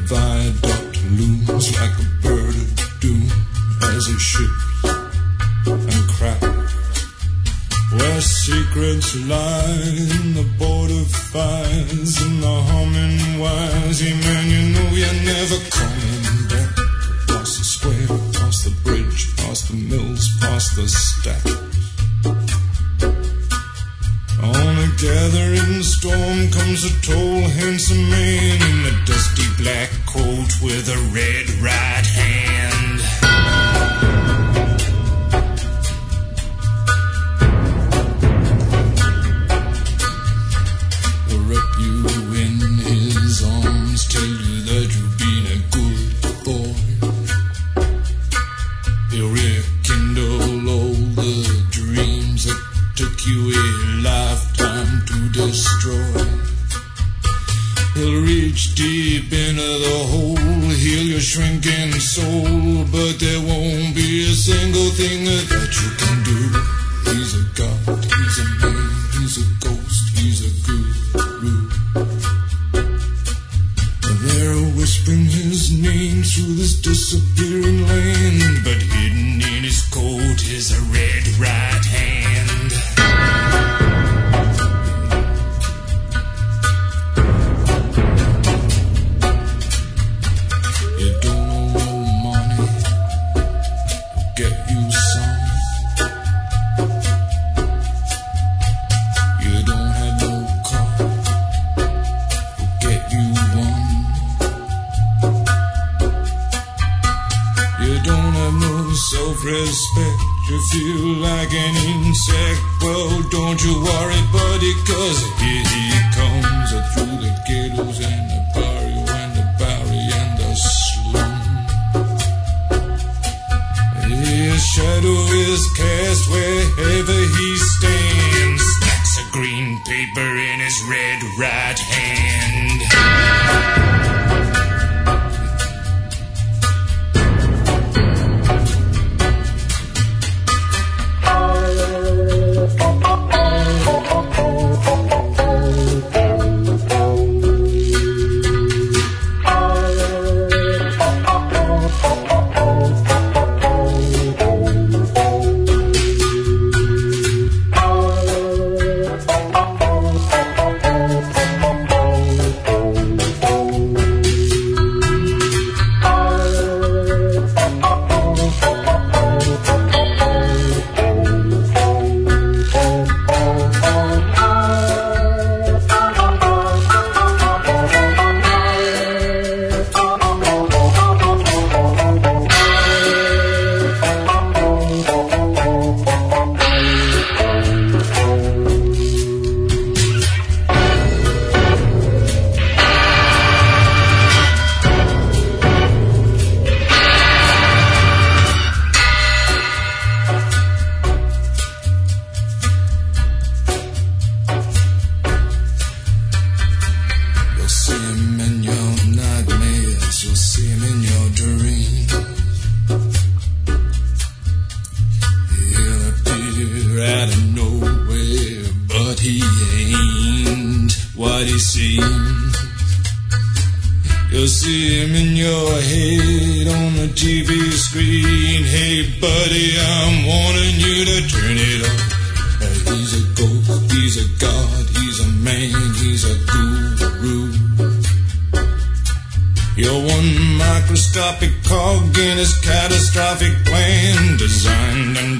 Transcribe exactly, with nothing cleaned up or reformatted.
viaduct looms like a bird of doom as it ships and cracks. Where secrets lie in the border fires and the humming wires. Yeah, man, you know you're never coming back. Past the square, past the bridge, past the mills, past the stacks. On a gathering storm comes a tall, handsome man in a dusty black coat with a red right hand. He'll wrap you in his arms, tell you that you've been a good boy. He'll rekindle all the dreams that took you a lifetime to destroy. He'll reach deep into the hole, heal your shrinking soul, but there won't be a single thing that you can do. He's a god, he's a man, he's a ghost, he's a guru. They're whispering his name through this disappearing land, but hidden in his coat is a red right hand. You don't know no money, get you some. You don't have no car, get you one. You don't have no self-respect, you feel like an insect. Well, don't you worry, buddy, cause here he comes through the ghettos and the barrio and the barrio and the slum. His shadow is cast wherever he stands, stacks of green paper in his red right hand. You'll see him in your head on the T V screen. Hey buddy, I'm warning you to turn it off. Uh, he's a ghost, he's a god, he's a man, he's a guru. You're one microscopic cog in his catastrophic plan, designed and